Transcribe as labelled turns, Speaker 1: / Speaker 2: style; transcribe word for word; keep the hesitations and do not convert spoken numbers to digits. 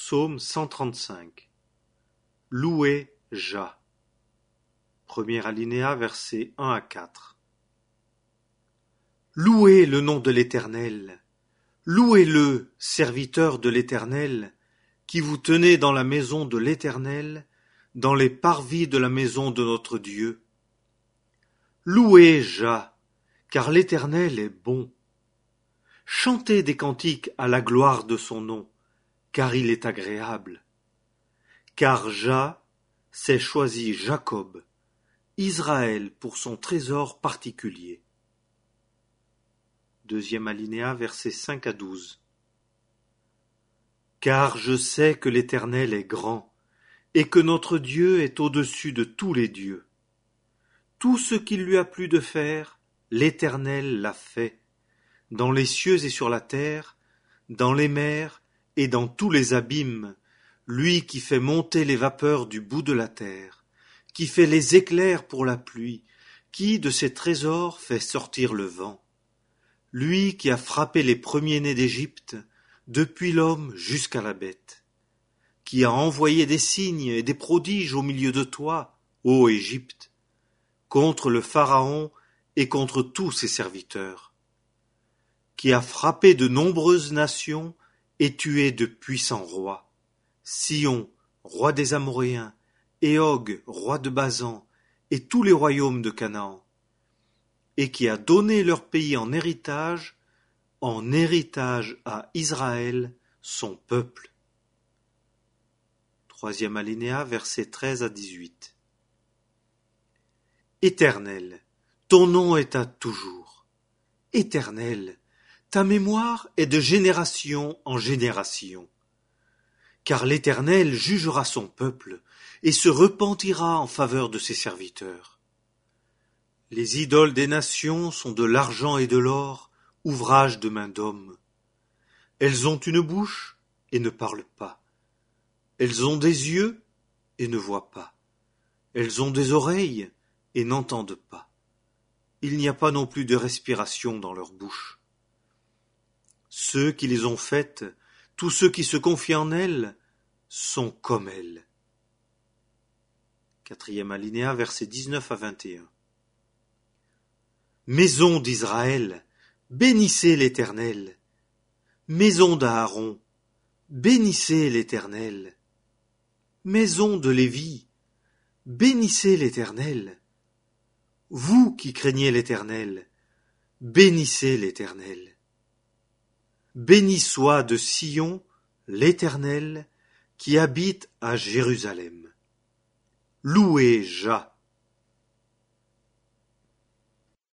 Speaker 1: Psaume cent trente-cinq. Louez Jah. Premier alinéa, versets un à quatre. Louez le nom de l'Éternel. Louez-le, serviteurs de l'Éternel, qui vous tenez dans la maison de l'Éternel, dans les parvis de la maison de notre Dieu. Louez Jah, car l'Éternel est bon. Chantez des cantiques à la gloire de son nom, car il est agréable. Car Jah s'est choisi Jacob, Israël pour son trésor particulier. Deuxième alinéa, versets cinq à douze. Car je sais que l'Éternel est grand, et que notre Dieu est au-dessus de tous les dieux. Tout ce qu'il lui a plu de faire, l'Éternel l'a fait, dans les cieux et sur la terre, dans les mers et dans tous les abîmes, lui qui fait monter les vapeurs du bout de la terre, qui fait les éclairs pour la pluie, qui de ses trésors fait sortir le vent. Lui qui a frappé les premiers-nés d'Égypte, depuis l'homme jusqu'à la bête, qui a envoyé des signes et des prodiges au milieu de toi, ô Égypte, contre le Pharaon et contre tous ses serviteurs, qui a frappé de nombreuses nations et tué de puissants rois, Sion, roi des Amoréens, et Og, roi de Basan, et tous les royaumes de Canaan, et qui a donné leur pays en héritage, en héritage à Israël, son peuple. Troisième alinéa, versets treize à dix-huit. Éternel, ton nom est à toujours. Éternel, ta mémoire est de génération en génération. Car l'Éternel jugera son peuple et se repentira en faveur de ses serviteurs. Les idoles des nations sont de l'argent et de l'or, ouvrage de main d'homme. Elles ont une bouche et ne parlent pas. Elles ont des yeux et ne voient pas. Elles ont des oreilles et n'entendent pas. Il n'y a pas non plus de respiration dans leur bouche. Ceux qui les ont faites, tous ceux qui se confient en elles, sont comme elles. Quatrième alinéa, versets dix-neuf à vingt et un. Maison d'Israël, bénissez l'Éternel. Maison d'Aaron, bénissez l'Éternel. Maison de Lévi, bénissez l'Éternel. Vous qui craignez l'Éternel, bénissez l'Éternel. Béni soit de Sion l'Éternel qui habite à Jérusalem. Louez Jah.